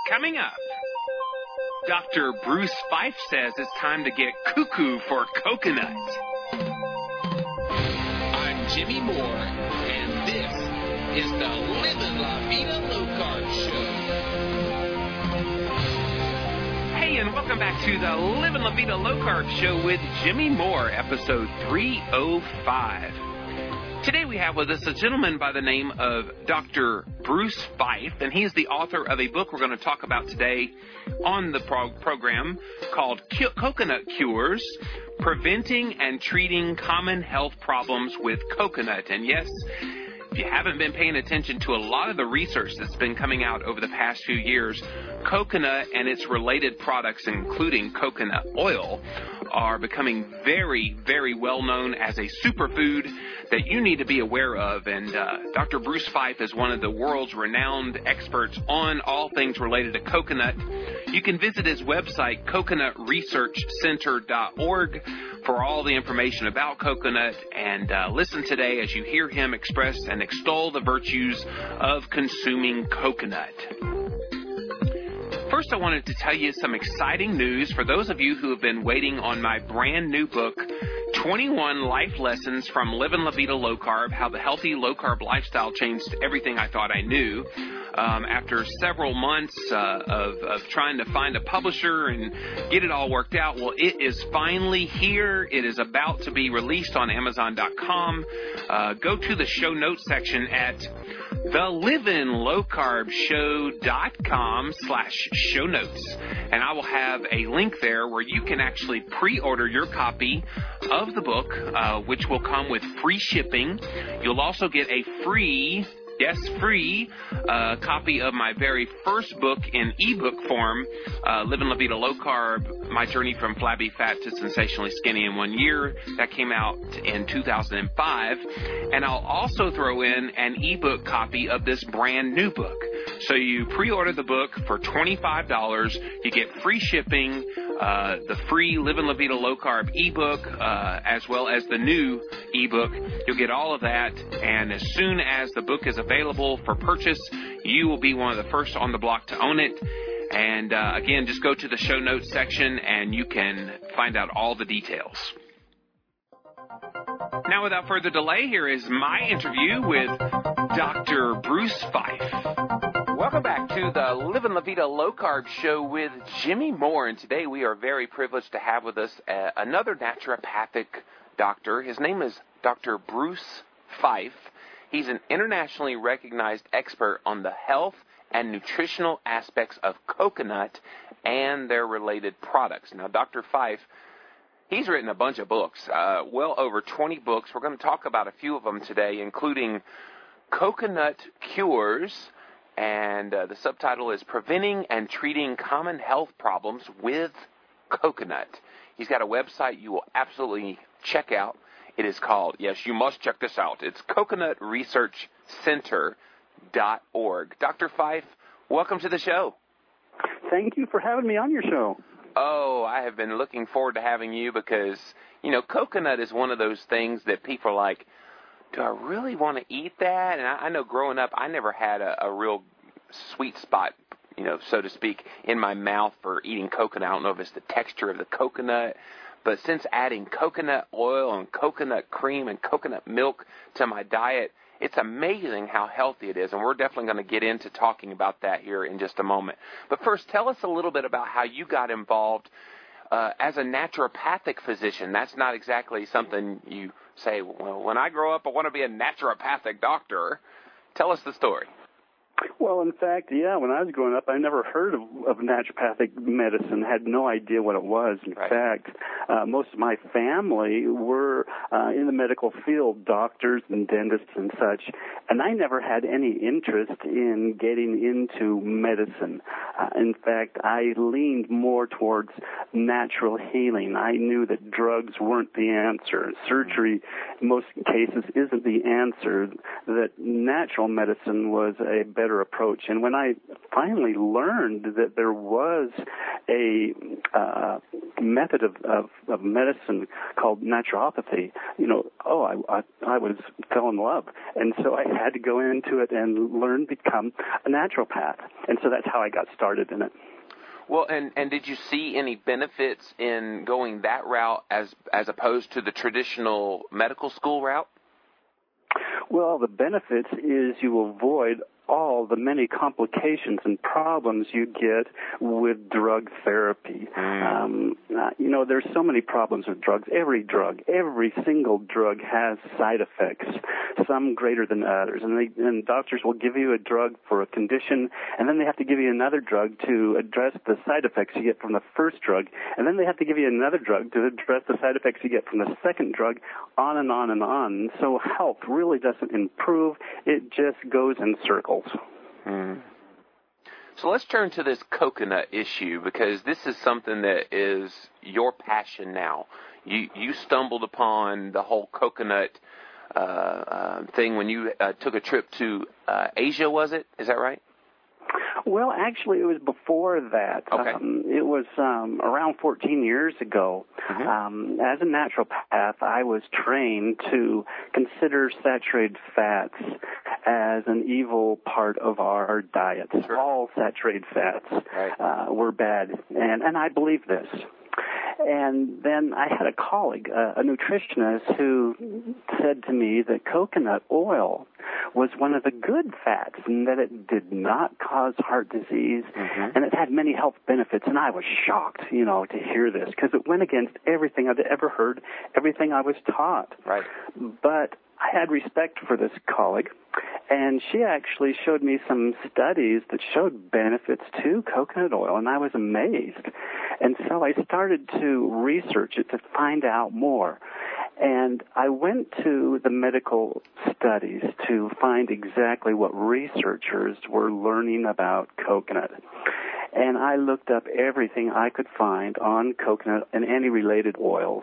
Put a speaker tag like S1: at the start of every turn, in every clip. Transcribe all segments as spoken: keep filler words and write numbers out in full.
S1: Coming up, Doctor Bruce Fife says it's time to get cuckoo for coconut.
S2: I'm Jimmy Moore, and this is the Livin' La Vida Low Carb Show.
S1: Hey, and welcome back to the Livin' La Vida Low Carb Show with Jimmy Moore, episode three oh five. Today we have with us a gentleman by the name of Doctor Bruce Fife, and he's the author of a book we're going to talk about today on the pro- program called Cu- Coconut Cures, Preventing and Treating Common Health Problems with Coconut. And yes, if you haven't been paying attention to a lot of the research that's been coming out over the past few years, coconut and its related products, including coconut oil, are becoming very, very well known as a superfood that you need to be aware of. And uh, Doctor Bruce Fife is one of the world's renowned experts on all things related to coconut. You can visit his website, coconut research center dot org, for all the information about coconut, and uh, listen today as you hear him express and extol the virtues of consuming coconut. First, I wanted to tell you some exciting news for those of you who have been waiting on my brand new book, twenty-one Life Lessons from Livin' La Vida Low Carb, How the Healthy Low Carb Lifestyle Changed Everything I Thought I Knew. Um, after several months uh, of, of trying to find a publisher and get it all worked out, well, it is finally here. It is about to be released on Amazon dot com. Uh, go to the show notes section at the livin low carb show dot com slash show notes, and I will have a link there where you can actually pre-order your copy of the book, uh, which will come with free shipping. You'll also get a free Yes, free uh, copy of my very first book in ebook form, uh, Livin' La Vida Low Carb, My Journey from Flabby Fat to Sensationally Skinny in One Year. That came out in two thousand five. And I'll also throw in an ebook copy of this brand new book. So you pre-order the book for twenty-five dollars. You get free shipping, uh, the free Livin' La Vida Low Carb ebook, uh, as well as the new ebook. You'll get all of that. And as soon as the book is available for purchase, you will be one of the first on the block to own it. And uh, again, just go to the show notes section and you can find out all the details. Now, without further delay, here is my interview with Doctor Bruce Fife. Welcome back to the Livin' La Vida Low Carb Show with Jimmy Moore, and today we are very privileged to have with us uh, another naturopathic doctor. His name is Doctor Bruce Fife. He's an internationally recognized expert on the health and nutritional aspects of coconut and their related products. Now, Doctor Fife, he's written a bunch of books, uh, well over twenty books. We're going to talk about a few of them today, including Coconut Cures, and uh, the subtitle is Preventing and Treating Common Health Problems with Coconut. He's got a website you will absolutely check out. It is called, yes, you must check this out. It's coconut research center dot org. Doctor Fife, welcome to the show.
S3: Thank you for having me on your show.
S1: Oh, I have been looking forward to having you because, you know, coconut is one of those things that people are like, do I really want to eat that? And I, I know growing up, I never had a, a real sweet spot, you know, so to speak, in my mouth for eating coconut. I don't know if it's the texture of the coconut, but since adding coconut oil and coconut cream and coconut milk to my diet, it's amazing how healthy it is, and we're definitely going to get into talking about that here in just a moment. But first, tell us a little bit about how you got involved uh, as a naturopathic physician. That's not exactly something you say, well, when I grow up, I want to be a naturopathic doctor. Tell us the story.
S3: Well, in fact, yeah, when I was growing up, I never heard of, of naturopathic medicine, had no idea what it was. In
S1: right.
S3: fact, uh, most of my family were uh, in the medical field, doctors and dentists and such, and I never had any interest in getting into medicine. Uh, in fact, I leaned more towards natural healing. I knew that drugs weren't the answer. Surgery, in most cases, isn't the answer, that natural medicine was a better approach. And when I finally learned that there was a uh, method of, of, of medicine called naturopathy, you know, oh, I, I, I was fell in love. And so I had to go into it and learn to become a naturopath. And so that's how I got started. started in it.
S1: Well, and, and did you see any benefits in going that route as as opposed to the traditional medical school route?
S3: Well, the benefits is you avoid all the many complications and problems you get with drug therapy. Mm. Um, uh, you know, there's so many problems with drugs. Every drug, every single drug has side effects, some greater than others. And, they, and doctors will give you a drug for a condition, and then they have to give you another drug to address the side effects you get from the first drug, and then they have to give you another drug to address the side effects you get from the second drug, on and on and on. So health really doesn't improve. It just goes in circles.
S1: Hmm. So let's turn to this coconut issue, because this is something that is your passion now. You you stumbled upon the whole coconut uh, uh, thing when you uh, took a trip to uh, Asia, was it? Is that right?
S3: Well, actually, it was before that.
S1: Okay.
S3: Um, it was um, around fourteen years ago.
S1: Mm-hmm.
S3: Um, as a naturopath, I was trained to consider saturated fats as an evil part of our diet.
S1: Sure.
S3: All saturated fats
S1: right.
S3: uh, were bad, and, and I believe this. And then I had a colleague, uh, a nutritionist, who said to me that coconut oil was one of the good fats and that it did not cause heart disease, mm-hmm. and it had many health benefits. And I was shocked, you know, to hear this, because it went against everything I'd ever heard, everything I was taught.
S1: Right.
S3: But I had respect for this colleague, and she actually showed me some studies that showed benefits to coconut oil, and I was amazed. And so I started to research it to find out more. And I went to the medical studies to find exactly what researchers were learning about coconut. And I looked up everything I could find on coconut and any related oils.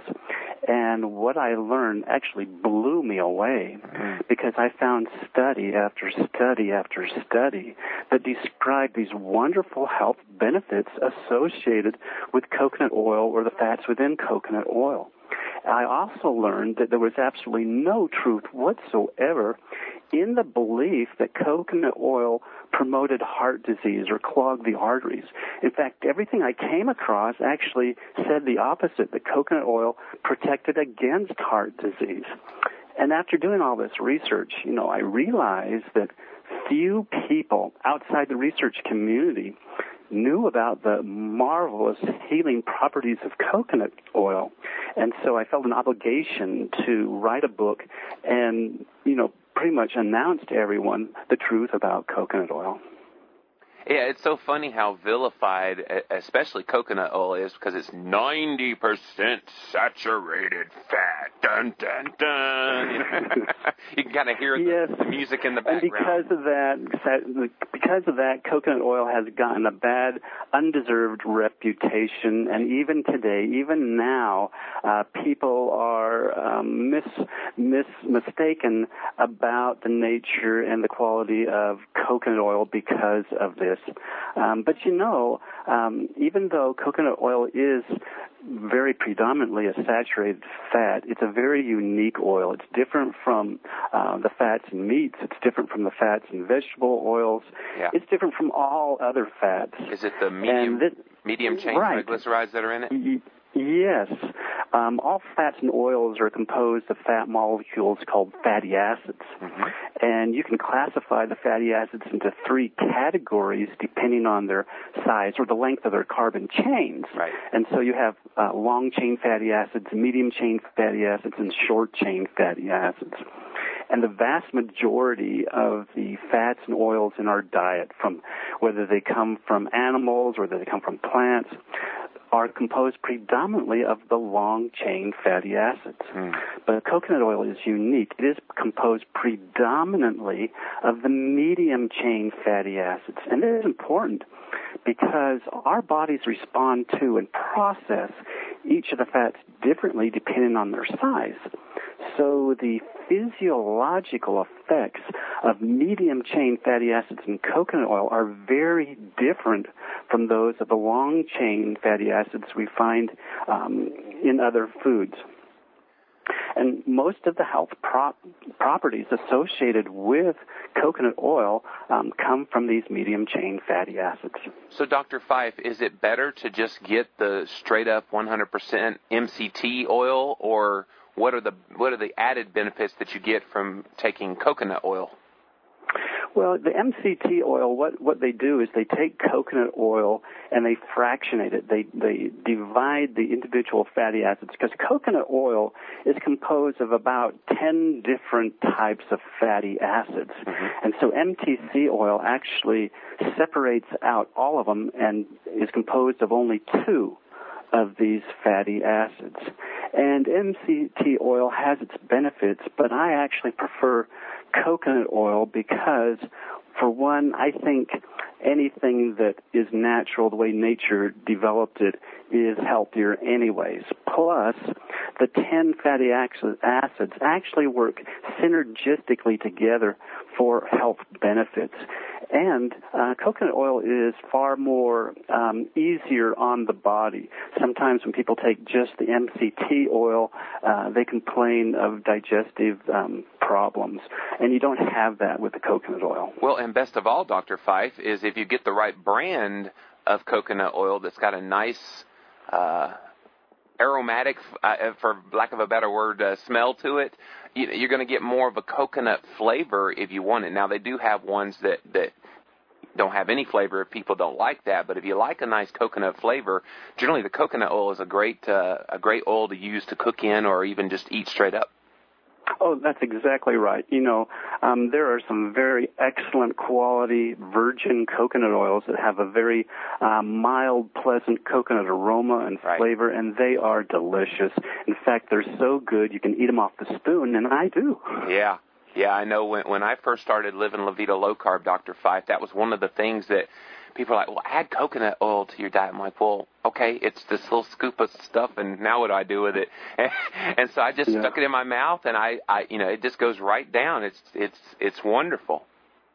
S3: And what I learned actually blew me away, because I found study after study after study that described these wonderful health benefits associated with coconut oil or the fats within coconut oil. I also learned that there was absolutely no truth whatsoever in the belief that coconut oil promoted heart disease or clogged the arteries. In fact, everything I came across actually said the opposite, that coconut oil protected against heart disease. And after doing all this research, you know, I realized that few people outside the research community knew about the marvelous healing properties of coconut oil. And so I felt an obligation to write a book and, you know, pretty much announce to everyone the truth about coconut oil.
S1: Yeah, it's so funny how vilified, especially coconut oil, is, because it's ninety percent saturated fat. Dun, dun, dun. You know? You can kind of hear the,
S3: yes.
S1: the music in the background.
S3: And because of that, because of that, coconut oil has gotten a bad, undeserved reputation. And even today, even now, uh, people are um, mis, mis, mistaken about the nature and the quality of coconut oil because of this. Um, but you know, um, even though coconut oil is very predominantly a saturated fat, it's a very unique oil. It's different from uh, the fats in meats. It's different from the fats in vegetable oils.
S1: Yeah.
S3: It's different from all other fats.
S1: Is it the medium
S3: this,
S1: medium chain
S3: right.
S1: triglycerides that are in it?
S3: Y- Yes. Um, all fats and oils are composed of fat molecules called fatty acids. Mm-hmm. And you can classify the fatty acids into three categories depending on their size or the length of their carbon chains.
S1: Right.
S3: And so you have uh, long-chain fatty acids, medium-chain fatty acids, and short-chain fatty acids. And the vast majority of the fats and oils in our diet, from whether they come from animals or whether they come from plants, are composed predominantly of the long-chain fatty acids. Mm. But coconut oil is unique. It is composed predominantly of the medium-chain fatty acids. And it is important because our bodies respond to and process each of the fats differently depending on their size. So the physiological effects of medium-chain fatty acids in coconut oil are very different from those of the long-chain fatty acids we find um, in other foods. And most of the health prop- properties associated with coconut oil um, come from these medium-chain fatty acids.
S1: So, Doctor Fife, is it better to just get the straight-up one hundred percent M C T oil, or what are the what are the added benefits that you get from taking coconut oil?
S3: Well, the M C T oil, what, what they do is they take coconut oil and they fractionate it. They they divide the individual fatty acids, because coconut oil is composed of about ten different types of fatty acids. Mm-hmm. And so M T C oil actually separates out all of them and is composed of only two of these fatty acids. And M C T oil has its benefits, but I actually prefer coconut oil because, for one, I think anything that is natural, the way nature developed it, is healthier anyways. Plus, the ten fatty acids actually work synergistically together for health benefits. And uh, coconut oil is far more um, easier on the body. Sometimes when people take just the M C T oil, uh, they complain of digestive um, problems. And you don't have that with the coconut oil.
S1: Well, and best of all, Doctor Fife, is if you get the right brand of coconut oil that's got a nice uh, aromatic, uh, for lack of a better word, uh, smell to it, you, you're going to get more of a coconut flavor if you want it. Now, they do have ones that, that don't have any flavor if people don't like that, but if you like a nice coconut flavor, generally the coconut oil is a great uh, a great oil to use to cook in or even just eat straight up.
S3: Oh, that's exactly right. You know, um, there are some very excellent quality virgin coconut oils that have a very uh, mild, pleasant coconut aroma and flavor, right. And they are delicious. In fact, they're so good you can eat them off the spoon, and I do.
S1: Yeah. Yeah, I know when when I first started living La Vida Low Carb, Doctor Fife, that was one of the things that people are like, well, add coconut oil to your diet. I'm like, well, okay, it's this little scoop of stuff, and now what do I do with it? And, and so I just yeah. stuck it in my mouth, and I, I, you know, it just goes right down. It's it's it's wonderful.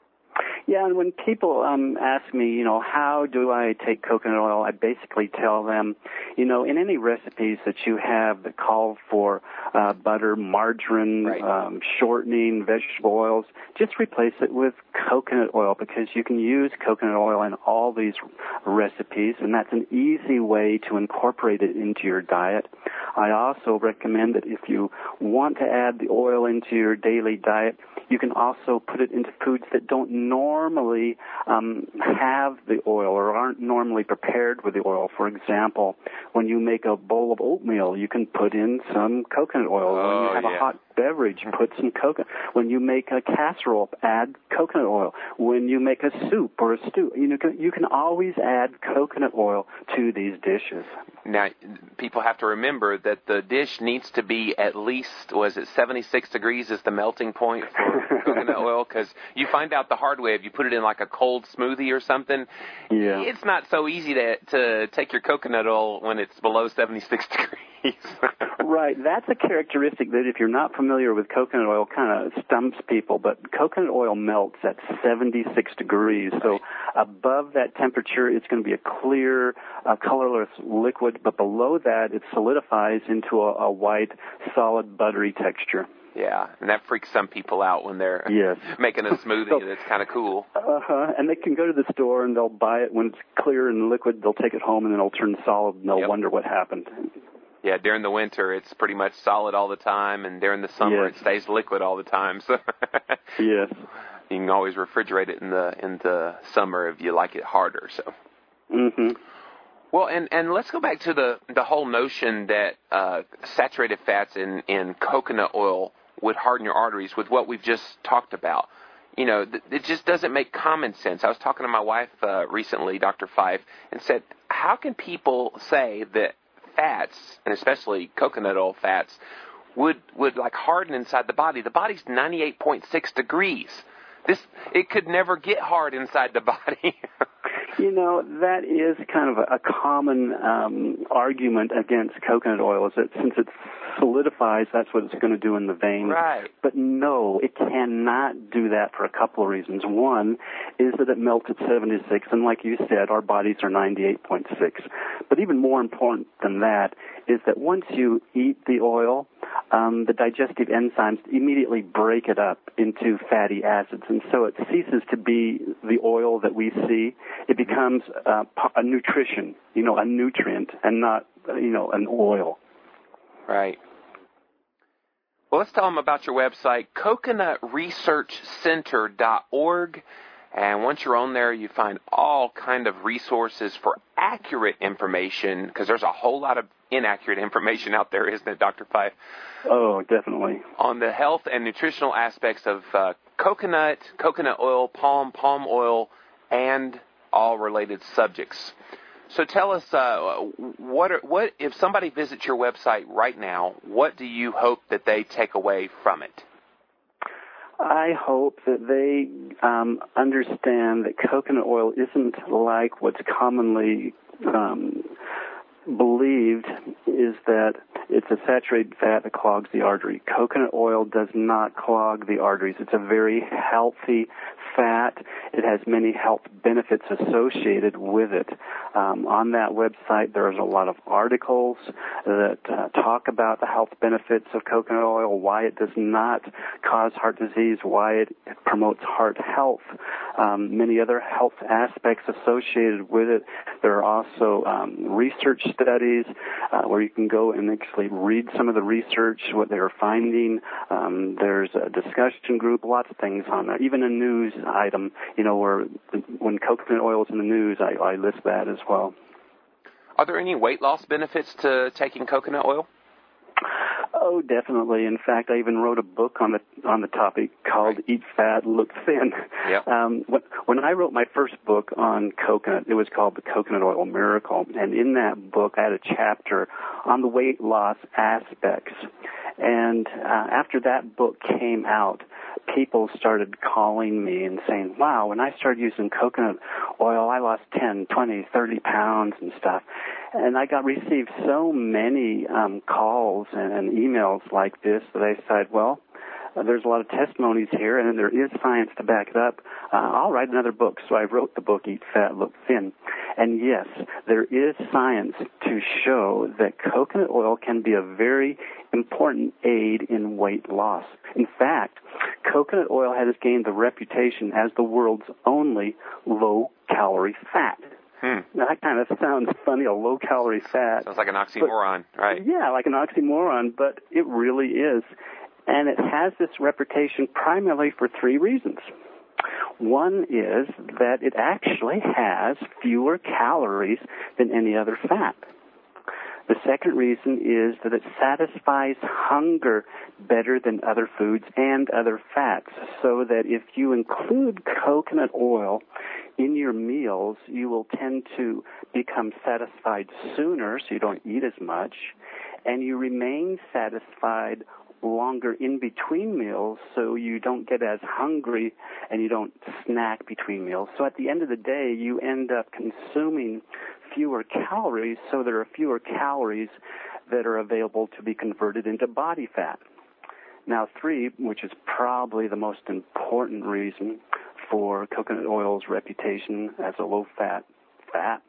S3: Yeah, and when people um, ask me, you know, how do I take coconut oil, I basically tell them, you know, in any recipes that you have that call for uh, butter, margarine, right. um, shortening, vegetable oils, just replace it with coconut oil, because you can use coconut oil in all these recipes, and that's an easy way to incorporate it into your diet. I also recommend that if you want to add the oil into your daily diet, you can also put it into foods that don't normally um, have the oil or aren't normally prepared with the oil. For example, when you make a bowl of oatmeal, you can put in some coconut oil.
S1: Oh,
S3: when you have
S1: yeah.
S3: a hot beverage, put some coconut. When you make a casserole, add coconut oil. When you make a soup or a stew, you know, you can always add coconut oil to these dishes.
S1: Now, people have to remember that the dish needs to be at least, was it seventy-six degrees is the melting point for coconut oil? Because you find out the hard way if you put it in like a cold smoothie or something.
S3: Yeah.
S1: It's not so easy to to take your coconut oil when it's below seventy-six degrees.
S3: Right. That's a characteristic that, if you're not familiar with coconut oil, kind of stumps people. But coconut oil melts at seventy-six degrees. So above that temperature, it's going to be a clear, uh, colorless liquid. But below that, it solidifies into a, a white, solid, buttery texture.
S1: Yeah, and that freaks some people out when they're
S3: yes.
S1: making a smoothie. So, that's kind of cool.
S3: Uh-huh. And they can go to the store and they'll buy it when it's clear and liquid. They'll take it home and then it'll turn solid, and they'll
S1: yep.
S3: wonder what happened.
S1: Yeah, during the winter, it's pretty much solid all the time, and during the summer,
S3: yes.
S1: it stays liquid all the time. So
S3: yes.
S1: You can always refrigerate it in the in the summer if you like it harder. So.
S3: Mm-hmm.
S1: Well, and, and let's go back to the, the whole notion that uh, saturated fats in, in coconut oil would harden your arteries with what we've just talked about. You know, th- it just doesn't make common sense. I was talking to my wife uh, recently, Doctor Fife, and said, how can people say that fats, and especially coconut oil fats, would, would like harden inside the body? The body's ninety-eight point six degrees. This it could never get hard inside the body.
S3: You know, that is kind of a, a common um, argument against coconut oil, is that since it solidifies, that's what it's going to do in the veins.
S1: Right.
S3: But no, it cannot do that for a couple of reasons. One is that it melts at seventy-six, and like you said, our bodies are ninety-eight point six. But even more important than that is that once you eat the oil, um, the digestive enzymes immediately break it up into fatty acids, and so it ceases to be the oil that we see. It becomes uh, a nutrition, you know, a nutrient, and not, you know, an oil.
S1: Right. Well, let's tell them about your website, coconut research center dot org. And once you're on there, you find all kind of resources for accurate information, because there's a whole lot of inaccurate information out there, isn't it, Doctor Fife?
S3: Oh, definitely.
S1: On the health and nutritional aspects of uh, coconut, coconut oil, palm, palm oil, and all related subjects. So tell us, uh, what are, what if somebody visits your website right now, what do you hope that they take away from it?
S3: I hope that they um, understand that coconut oil isn't like what's commonly um, believed, is that it's a saturated fat that clogs the artery. Coconut oil does not clog the arteries. It's a very healthy fat. It has many health benefits associated with it. Um, on that website, there's a lot of articles that uh, talk about the health benefits of coconut oil, why it does not cause heart disease, why it promotes heart health, um, many other health aspects associated with it. There are also um, research studies uh, where you can go and actually read some of the research, what they are finding. Um, there's a discussion group, lots of things on there, even a news item, you know, where when coconut oil is in the news, I, I list that as well.
S1: Are there any weight loss benefits to taking coconut oil?
S3: Oh, definitely. In fact, I even wrote a book on the on the topic called right. Eat Fat, Look Thin.
S1: Yep.
S3: Um, when, when I wrote my first book on coconut, it was called The Coconut Oil Miracle, and in that book I had a chapter on the weight loss aspects. And uh, after that book came out, people started calling me and saying, wow, when I started using coconut oil, I lost ten, twenty, thirty pounds and stuff. And I got received so many um, calls and, and emails like this that I said, well, uh, there's a lot of testimonies here, and there is science to back it up. Uh, I'll write another book. So I wrote the book, Eat Fat, Look Thin. And yes, there is science to show that coconut oil can be a very important aid in weight loss. In fact, coconut oil has gained the reputation as the world's only low-calorie fat.
S1: Hmm.
S3: Now, that kind of sounds funny, a low-calorie fat.
S1: Sounds like an oxymoron,
S3: but,
S1: right?
S3: Yeah, like an oxymoron, but it really is. And it has this reputation primarily for three reasons. One is that it actually has fewer calories than any other fat. The second reason is that it satisfies hunger better than other foods and other fats, so that if you include coconut oil in your meals, you will tend to become satisfied sooner, so you don't eat as much, and you remain satisfied longer in between meals, so you don't get as hungry and you don't snack between meals. So at the end of the day, you end up consuming fewer calories, so there are fewer calories that are available to be converted into body fat. Now, three, which is probably the most important reason for coconut oil's reputation as a low-fat fat,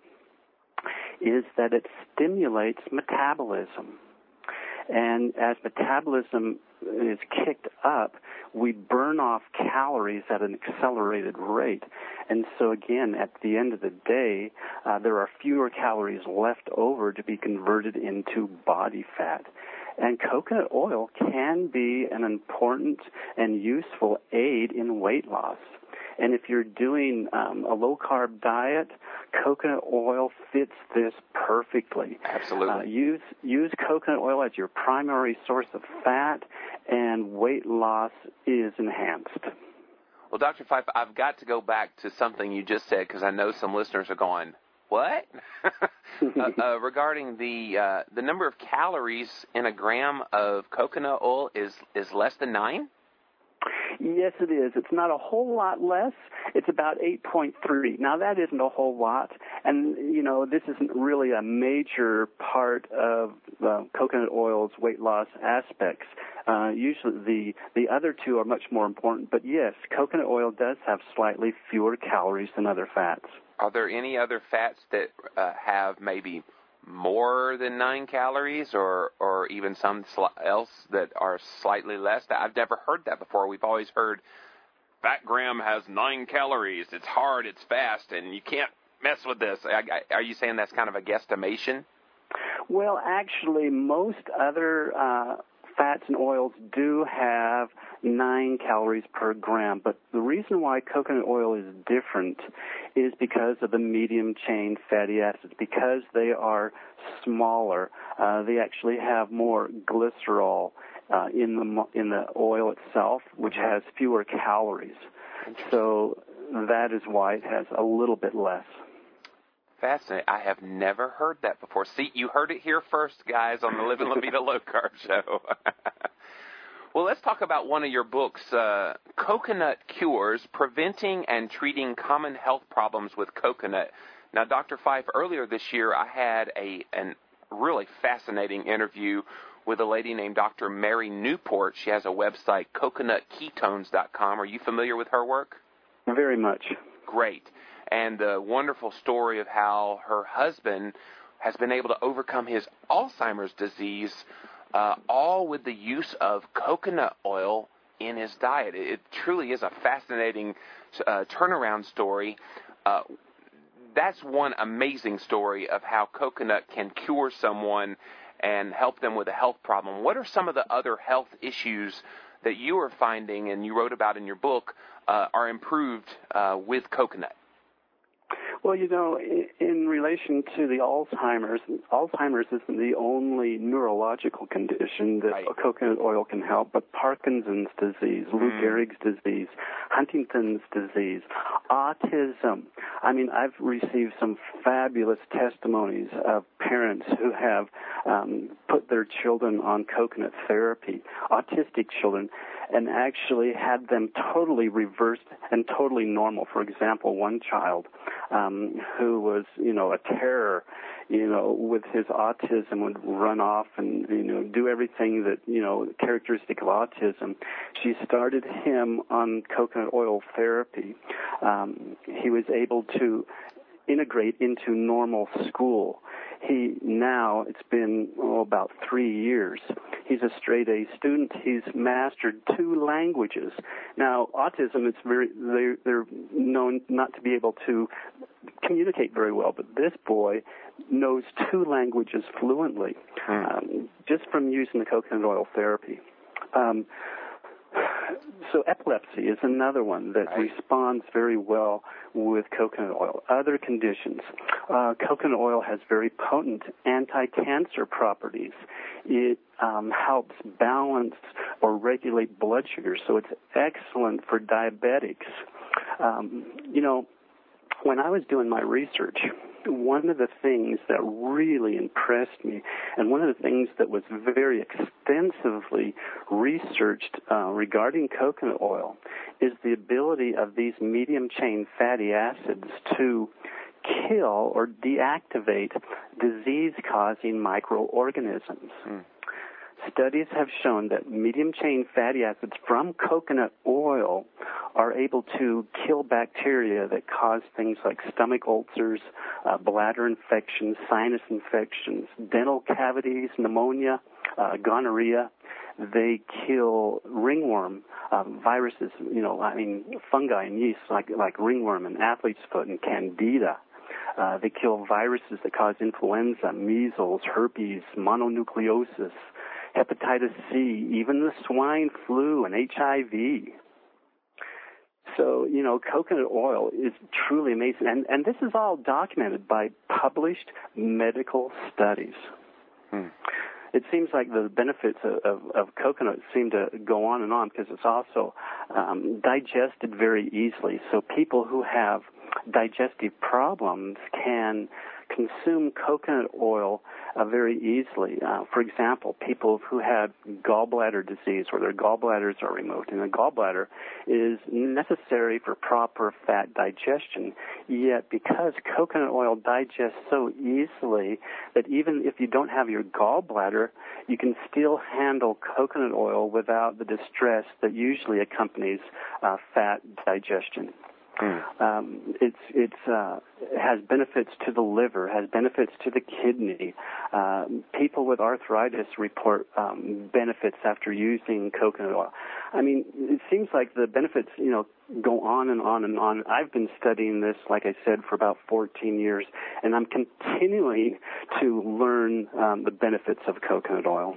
S3: is that it stimulates metabolism. And as metabolism is kicked up, we burn off calories at an accelerated rate. And so again, at the end of the day, uh, there are fewer calories left over to be converted into body fat. And coconut oil can be an important and useful aid in weight loss. And if you're doing um, a low-carb diet, coconut oil fits this perfectly.
S1: Absolutely.
S3: Uh, use use coconut oil as your primary source of fat, and weight loss is enhanced.
S1: Well, Doctor Fife, I've got to go back to something you just said, because I know some listeners are going, what? uh, uh, regarding the uh, the number of calories in a gram of coconut oil is, is less than nine?
S3: Yes, it is. It's not a whole lot less. It's about eight point three. Now, that isn't a whole lot. And, you know, this isn't really a major part of uh, coconut oil's weight loss aspects. Uh, usually the, the other two are much more important. But, yes, coconut oil does have slightly fewer calories than other fats.
S1: Are there any other fats that uh, have maybe more than nine calories, or or even some sli- else that are slightly less? I've never heard that before. We've always heard Fat Graham has nine calories. It's hard, it's fast, and you can't mess with this. I, I, are you saying that's kind of a guesstimation?
S3: Well, actually, most other uh, fats and oils do have nine calories per gram, but the reason why coconut oil is different is because of the medium-chain fatty acids. Because they are smaller, uh, they actually have more glycerol uh, in the in the oil itself, which has fewer calories. So that is why it has a little bit less.
S1: Fascinating. I have never heard that before. See, you heard it here first, guys, on the Living La Vida Low Carb Show. Well, let's talk about one of your books, uh, Coconut Cures, Preventing and Treating Common Health Problems with Coconut. Now, Doctor Fife, earlier this year I had a an really fascinating interview with a lady named Doctor Mary Newport. She has a website, coconut ketones dot com. Are you familiar with her work?
S3: Very much.
S1: Great. And the wonderful story of how her husband has been able to overcome his Alzheimer's disease, uh, all with the use of coconut oil in his diet. It, it truly is a fascinating uh, turnaround story. Uh, that's one amazing story of how coconut can cure someone and help them with a health problem. What are some of the other health issues that you are finding, and you wrote about in your book, uh, are improved uh, with coconut?
S3: Well, you know, in relation to the Alzheimer's, Alzheimer's isn't the only neurological condition that
S1: right.
S3: coconut oil can help, but Parkinson's disease, mm. Lou Gehrig's disease, Huntington's disease, autism. I mean, I've received some fabulous testimonies of parents who have um, put their children on coconut therapy, autistic children, and actually had them totally reversed and totally normal. For example, one child um, who was, you know, a terror, you know, with his autism, would run off and, you know, do everything that, you know, characteristic of autism. She started him on coconut oil therapy. Um, he was able to integrate into normal school. He now, it's been oh, about three years. He's a straight A student. He's mastered two languages. Now, autism, it's very they're, they're known not to be able to communicate very well, but this boy knows two languages fluently, hmm. um, just from using the coconut oil therapy. Um, So epilepsy is another one that right. responds very well with coconut oil. Other conditions, uh, coconut oil has very potent anti-cancer properties. It um, helps balance or regulate blood sugar, so it's excellent for diabetics. Um, you know, when I was doing my research, one of the things that really impressed me, and one of the things that was very extensively researched uh, regarding coconut oil, is the ability of these medium-chain fatty acids to kill or deactivate disease-causing microorganisms. Mm. Studies have shown that medium-chain fatty acids from coconut oil are able to kill bacteria that cause things like stomach ulcers, uh, bladder infections, sinus infections, dental cavities, pneumonia, uh, gonorrhea. They kill ringworm uh, viruses, you know, I mean, fungi and yeast like, like ringworm and athlete's foot and candida. Uh, they kill viruses that cause influenza, measles, herpes, mononucleosis, hepatitis C, even the swine flu and H I V. So, you know, coconut oil is truly amazing. And, and this is all documented by published medical studies. Hmm. It seems like the benefits of, of, of coconut seem to go on and on because it's also um, digested very easily. So people who have digestive problems can consume coconut oil uh, very easily. Uh, for example, people who had gallbladder disease where their gallbladders are removed, and the gallbladder is necessary for proper fat digestion, yet because coconut oil digests so easily that even if you don't have your gallbladder, you can still handle coconut oil without the distress that usually accompanies uh, fat digestion. Mm. Um, it's it's uh, it has benefits to the liver, has benefits to the kidney. Uh, people with arthritis report um, benefits after using coconut oil. I mean, it seems like the benefits, you know, go on and on and on. I've been studying this, like I said, for about fourteen years, and I'm continuing to learn um, the benefits of coconut oil.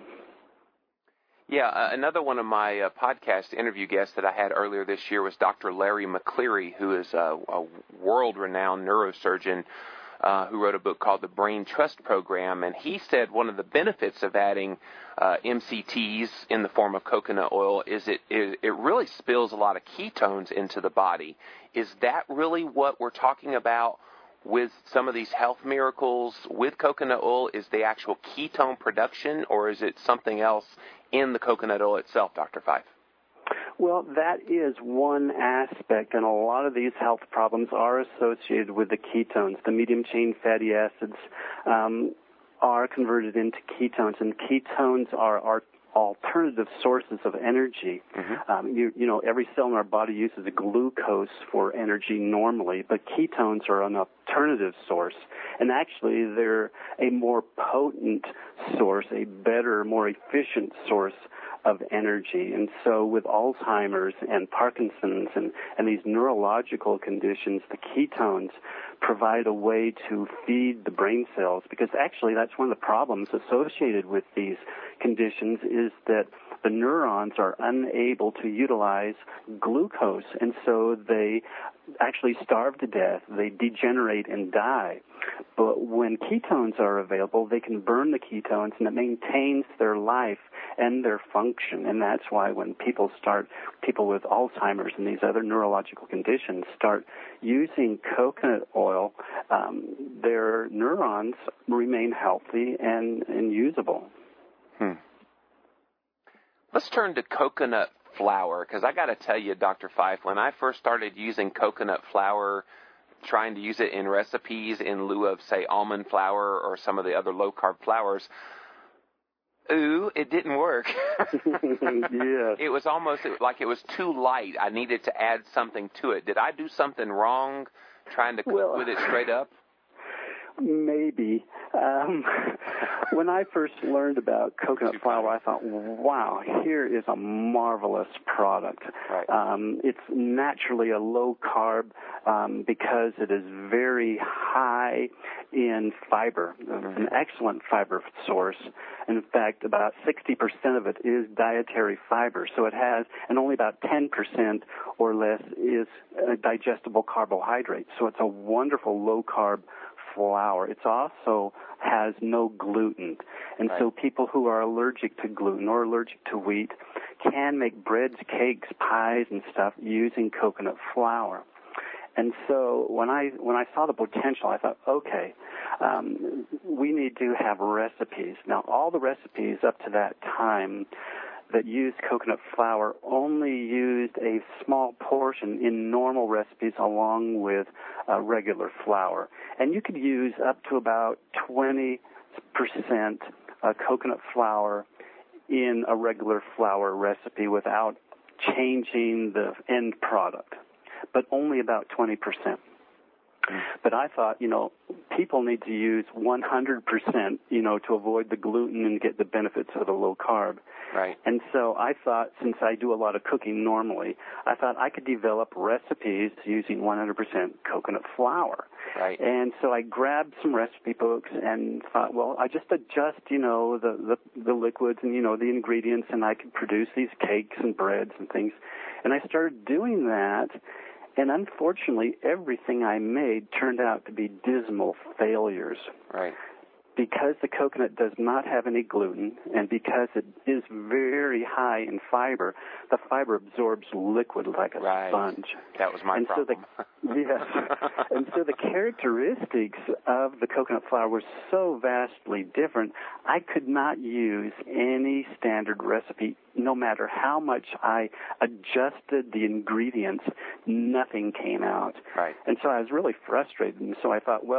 S1: Yeah, uh, another one of my uh, podcast interview guests that I had earlier this year was Doctor Larry McCleary, who is a, a world-renowned neurosurgeon uh, who wrote a book called The Brain Trust Program, and he said one of the benefits of adding uh, M C Ts in the form of coconut oil is it, it it really spills a lot of ketones into the body. Is that really what we're talking about with some of these health miracles with coconut oil? Is the actual ketone production, or is it something else in the coconut oil itself, Doctor Fife?
S3: Well, that is one aspect, and a lot of these health problems are associated with the ketones. The medium-chain fatty acids um, are converted into ketones, and ketones are, are alternative sources of energy. Mm-hmm. Um, you, you know, every cell in our body uses glucose for energy normally, but ketones are an alternative source. And actually, they're a more potent source, a better, more efficient source of energy. And so with Alzheimer's and Parkinson's and, and these neurological conditions, the ketones provide a way to feed the brain cells, because actually that's one of the problems associated with these conditions is that the neurons are unable to utilize glucose, and so they actually starve to death. They degenerate and die. But when ketones are available, they can burn the ketones, and it maintains their life and their function. And that's why when people start, people with Alzheimer's and these other neurological conditions start using coconut oil, um, their neurons remain healthy and, and usable.
S1: Hmm. Let's turn to coconut flour, because I got to tell you, Doctor Fife, when I first started using coconut flour, trying to use it in recipes in lieu of, say, almond flour or some of the other low-carb flours, ooh, it didn't work.
S3: Yeah.
S1: It was almost like it was too light. I needed to add something to it. Did I do something wrong trying to cook
S3: well,
S1: with it straight up?
S3: Maybe. Um, when I first learned about coconut flour, I thought, wow, here is a marvelous product.
S1: Right.
S3: Um, it's naturally a low carb um, because it is very high in fiber. Mm-hmm. It's an excellent fiber source. In fact, about sixty percent of it is dietary fiber. So it has, and only about ten percent or less is uh, digestible carbohydrates. So it's a wonderful low carb flour. It also has no gluten. And right. so people who are allergic to gluten or allergic to wheat can make breads, cakes, pies, and stuff using coconut flour. And so when I when I saw the potential, I thought, okay, um, we need to have recipes. Now, all the recipes up to that time that used coconut flour only used a small portion in normal recipes along with uh, regular flour. And you could use up to about twenty percent uh, coconut flour in a regular flour recipe without changing the end product, but only about twenty percent. But I thought, you know, people need to use one hundred percent, you know, to avoid the gluten and get the benefits of the low carb.
S1: Right.
S3: And so I thought, since I do a lot of cooking normally, I thought I could develop recipes using one hundred percent coconut flour.
S1: Right.
S3: And so I grabbed some recipe books and thought, well, I just adjust, you know, the, the, the liquids and, you know, the ingredients, and I could produce these cakes and breads and things. And I started doing that. And unfortunately, everything I made turned out to be dismal failures.
S1: Right.
S3: Because the coconut does not have any gluten, and because it is very high in fiber, the fiber absorbs liquid like a
S1: right.
S3: sponge.
S1: That was my
S3: and
S1: problem.
S3: So the, yes. And so the characteristics of the coconut flour were so vastly different, I could not use any standard recipe. No matter how much I adjusted the ingredients, nothing came out.
S1: Right.
S3: And so I was really frustrated. And so I thought, well,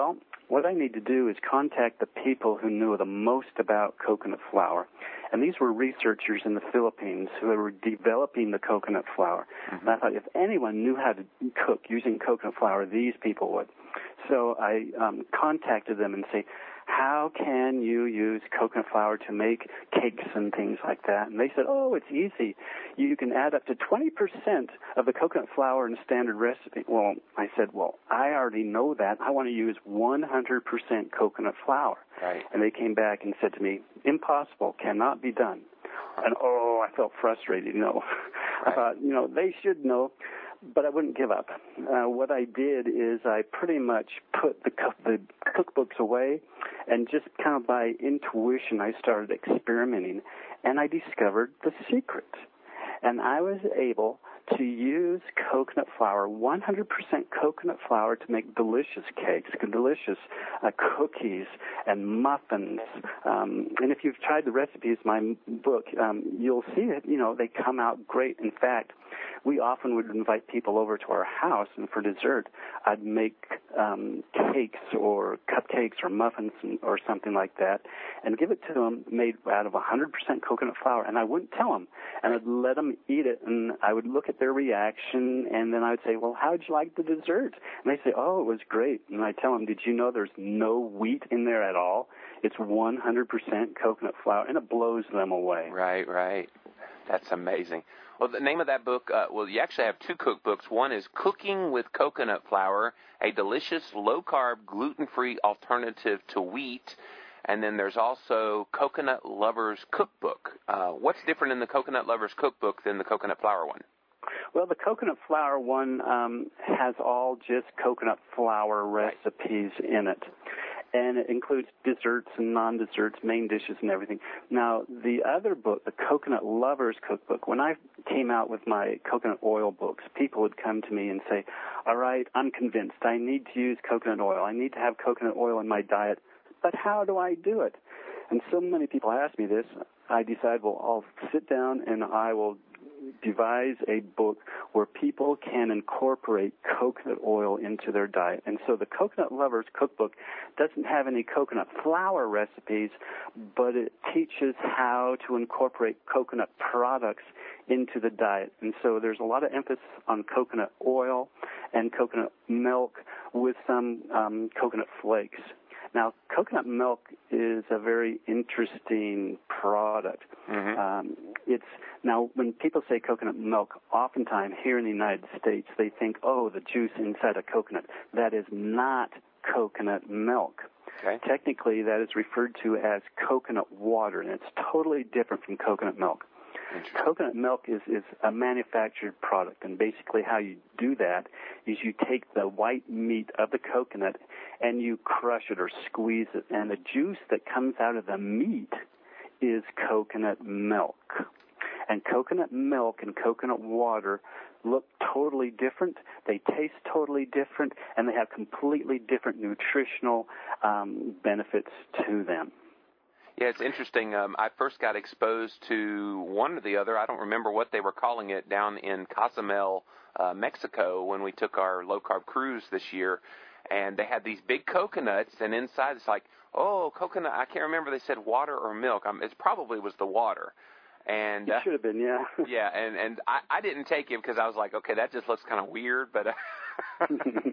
S3: what I need to do is contact the people who knew the most about coconut flour. And these were researchers in the Philippines who were developing the coconut flour. Mm-hmm. And I thought if anyone knew how to cook using coconut flour, these people would. So I um, contacted them and say, how can you use coconut flour to make cakes and things like that? And they said, oh, it's easy. You can add up to twenty percent of the coconut flour in a standard recipe. Well, I said, well, I already know that. I want to use one hundred percent coconut flour.
S1: Right.
S3: And they came back and said to me, impossible, cannot be done. And, oh, I felt frustrated, you know. Right. I thought, you know, they should know. But I wouldn't give up. Uh, what I did is I pretty much put the, co- the cookbooks away, and just kind of by intuition I started experimenting, and I discovered the secret. And I was able to use coconut flour, one hundred percent coconut flour, to make delicious cakes, delicious uh, cookies and muffins. Um, and if you've tried the recipes in my book, um, you'll see it. You know, they come out great. In fact, we often would invite people over to our house, and for dessert, I'd make um, cakes or cupcakes or muffins or something like that, and give it to them made out of one hundred percent coconut flour. And I wouldn't tell them, and I'd let them eat it, and I would look at their reaction, and then I would say, well, how'd you like the dessert? And they say, oh, it was great. And I tell them, did you know there's no wheat in there at all? It's one hundred percent coconut flour, and it blows them away.
S1: Right, right. That's amazing. Well, the name of that book, uh, well, you actually have two cookbooks. One is Cooking with Coconut Flour, a delicious low-carb, gluten-free alternative to wheat. And then there's also Coconut Lovers Cookbook. Uh, what's different in the Coconut Lovers Cookbook than the coconut flour one?
S3: Well, the coconut flour one um, has all just coconut flour recipes right. in it. And it includes desserts and non-desserts, main dishes and everything. Now, the other book, the Coconut Lovers Cookbook, when I came out with my coconut oil books, people would come to me and say, all right, I'm convinced. I need to use coconut oil. I need to have coconut oil in my diet. But how do I do it? And so many people ask me this. I decide, well, I'll sit down and I will devise a book where people can incorporate coconut oil into their diet. And so the Coconut Lovers Cookbook doesn't have any coconut flour recipes, but it teaches how to incorporate coconut products into the diet. And so there's a lot of emphasis on coconut oil and coconut milk with some um, coconut flakes. Now, coconut milk is a very interesting product. Mm-hmm. Um, it's now, when people say coconut milk, oftentimes here in the United States, they think, oh, the juice inside a coconut. That is not coconut milk. Okay. Technically, that is referred to as coconut water, and it's totally different from coconut milk. Coconut milk is, is a manufactured product, and basically how you do that is you take the white meat of the coconut and you crush it or squeeze it, and the juice that comes out of the meat is coconut milk. And coconut milk and coconut water look totally different, they taste totally different, and they have completely different nutritional um, benefits to them.
S1: Yeah, it's interesting. Um, I first got exposed to one or the other. I don't remember what they were calling it down in Cozumel, uh, Mexico, when we took our low-carb cruise this year. And they had these big coconuts, and inside it's like, oh, coconut. I can't remember. They said water or milk. Um, it probably was the water. And
S3: it
S1: uh,
S3: should have been, yeah.
S1: yeah, and, and I, I didn't take it because I was like, okay, that just looks kind of weird. But uh,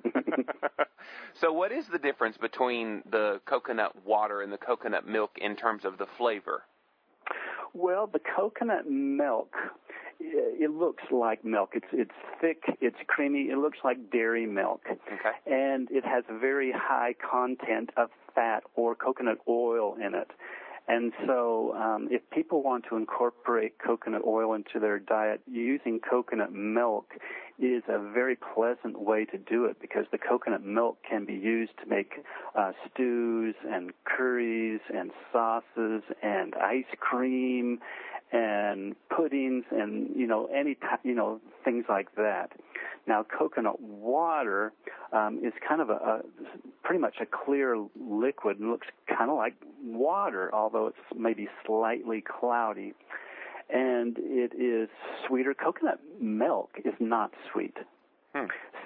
S1: so what is the difference between the coconut water and the coconut milk in terms of the flavor?
S3: Well, the coconut milk, it looks like milk. It's it's thick, it's creamy, it looks like dairy milk. Okay. And it has a very high content of fat or coconut oil in it. And so um, if people want to incorporate coconut oil into their diet, using coconut milk is a very pleasant way to do it, because the coconut milk can be used to make uh, stews and curries and sauces and ice cream and puddings and, you know, any t- you know, things like that. Now, coconut water um, is kind of a, a pretty much a clear liquid and looks kind of like water, although it's maybe slightly cloudy. And it is sweeter. Coconut milk is not sweet. Hmm.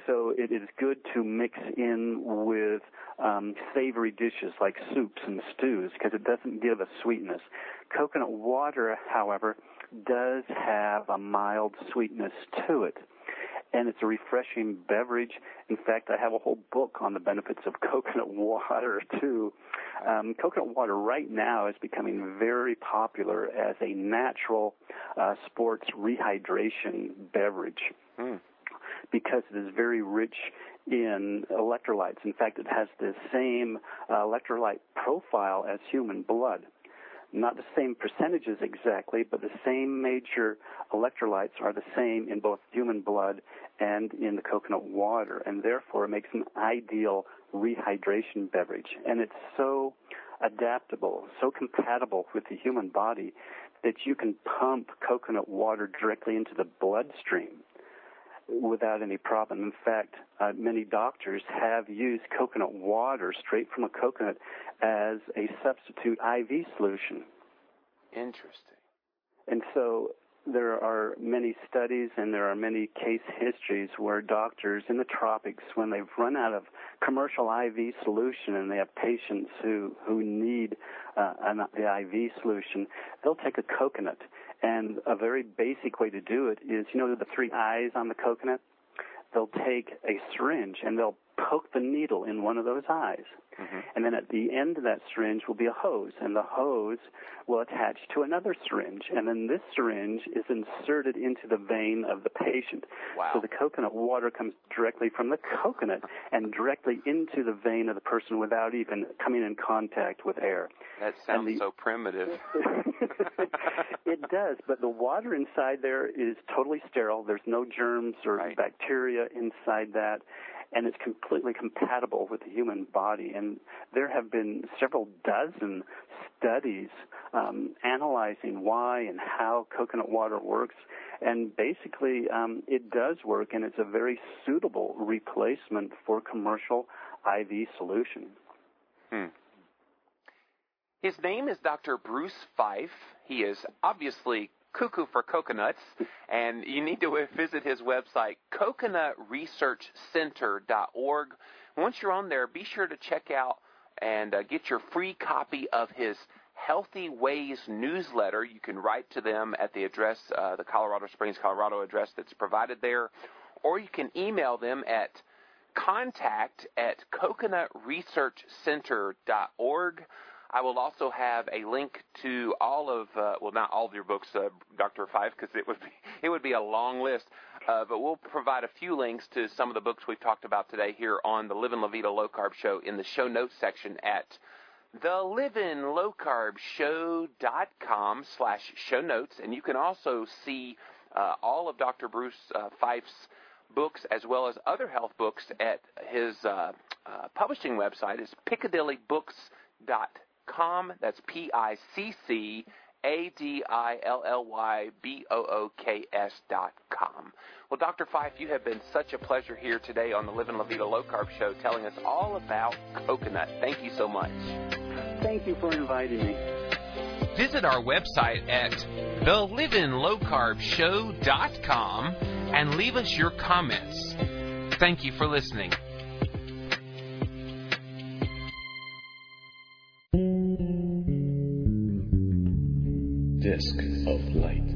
S3: so it is good to mix in with um, savory dishes like soups and stews because it doesn't give a sweetness. Coconut water, however, does have a mild sweetness to it, and it's a refreshing beverage. In fact, I have a whole book on the benefits of coconut water, too. Um, coconut water right now is becoming very popular as a natural uh, sports rehydration beverage mm. because it is very rich in electrolytes. In fact, it has the same uh, electrolyte profile as human blood. Not the same percentages exactly, but the same major electrolytes are the same in both human blood and in the coconut water, and therefore it makes an ideal rehydration beverage. And it's so adaptable, so compatible with the human body that you can pump coconut water directly into the bloodstream without any problem. In fact, uh, many doctors have used coconut water straight from a coconut as a substitute I V solution.
S1: Interesting.
S3: And so there are many studies and there are many case histories where doctors in the tropics, when they've run out of commercial I V solution and they have patients who, who need uh, an, the I V solution, they'll take a coconut. And a very basic way to do it is, you know, the three eyes on the coconut? They'll take a syringe and they'll poke the needle in one of those eyes. Mm-hmm. And then at the end of that syringe will be a hose, and the hose will attach to another syringe. And then this syringe is inserted into the vein of the patient.
S1: Wow.
S3: So the coconut water comes directly from the coconut and directly into the vein of the person without even coming in contact with air.
S1: That sounds
S3: the,
S1: so primitive.
S3: It does, but the water inside there is totally sterile. There's no germs or
S1: right.
S3: bacteria inside that, and it's completely compatible with the human body. And there have been several dozen studies um, analyzing why and how coconut water works, and basically um, it does work, and it's a very suitable replacement for commercial I V solution.
S1: Hmm. His name is Doctor Bruce Fife. He is obviously cuckoo for coconuts, and you need to visit his website, coconut research center dot org. Once you're on there, be sure to check out and uh, get your free copy of his Healthy Ways newsletter. You can write to them at the address, uh, the Colorado Springs, Colorado address that's provided there, or you can email them at contact at coconut research center dot org. I will also have a link to all of, uh, well, not all of your books, uh, Doctor Fife, because it would be it would be a long list. Uh, but we'll provide a few links to some of the books we've talked about today here on the Livin' La Vida Low Carb Show in the show notes section at the livin low carb show dot com slash show notes. And you can also see uh, all of Doctor Bruce uh, Fife's books as well as other health books at his uh, uh, publishing website is piccadilly books dot com. That's P I C C A D I L L Y B O O K S dot com. Well, Doctor Fife, you have been such a pleasure here today on the Livin' La Vida Low Carb Show, telling us all about coconut. Thank you so much.
S3: Thank you for inviting me.
S1: Visit our website at the livin low carb show dot com and leave us your comments. Thank you for listening.
S4: Disc of Light.